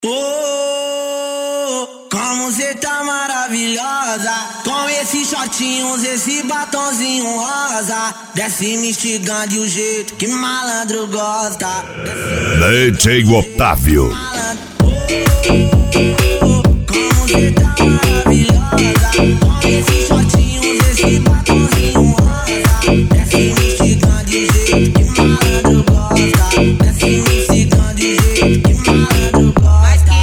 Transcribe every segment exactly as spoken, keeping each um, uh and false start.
Oh, como cê tá maravilhosa, com esses shortinhos, esse batonzinho rosa. Desce me instigando de um jeito que malandro gosta. D J Otávio. Oh, como cê tá maravilhosa, com esses shortinhos, esse batonzinho rosa. Desce me instigando de um jeito que malandro gosta. Desce me instigando de um jeito que malandro gosta.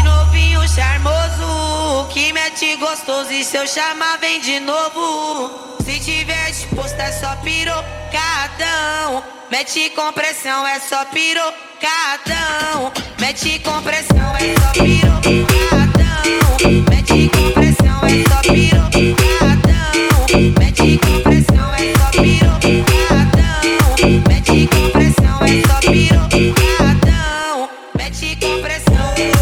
Gostoso, e se eu chamar vem de novo. Se tiver disposto é só pirocadão. Mete com pressão é só pirocadão. Mete com pressão é só pirocadão. Mete com pressão é só pirocadão. Mete com pressão é só pirocadão. Mete com pressão é só pirocadão. Mete com pressão.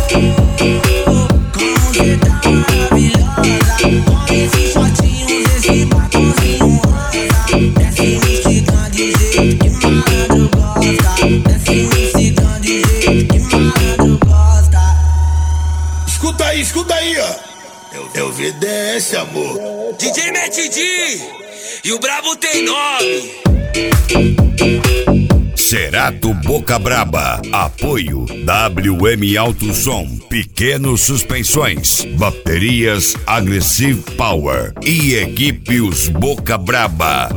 Como cê tá maravilhosa, com esses shortinhos, esse batonzinho rosa. Desce me instigando de um jeito que malandro gosta. Desce me instigando de um jeito que malandro gosta. Escuta aí, escuta aí, ó. É o V D S, amor. D J Matt D e o Brabo tem nome. Cerato Boca Braba. Apoio W M Alto Som, Pequenos Suspensões, Baterias Aggressive Power e equipe Os Boca Braba.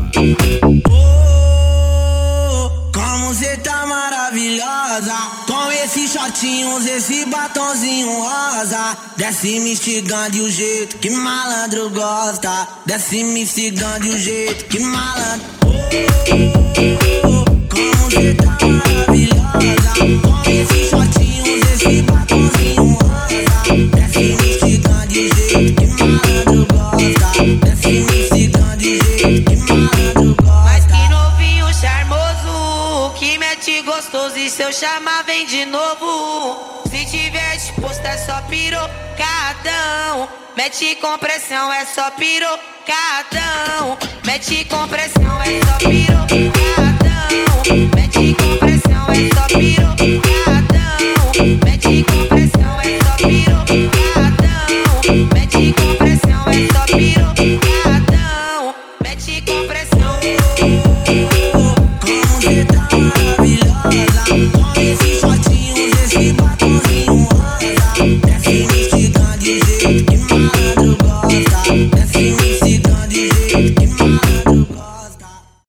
Oh, como cê tá maravilhosa, com esses shortinhos, esse batonzinho rosa. Desce me instigando de um jeito que malandro gosta. Desce me instigando de um jeito que malandro. Oh, como cê tá maravilhosa, com esses shortinhos, esse batonzinho rosa. Desce me instigando de um jeito que malandro gosta. Desce me instigando de um jeito que malandro gosta. Mas que novinho charmoso, que mete gostoso, e se eu chamar vem de novo. Se tiver disposto é só pirocadão. Mete com pressão é só pirocadão. Mete com pressão é só pirocadão. Mete com pressão.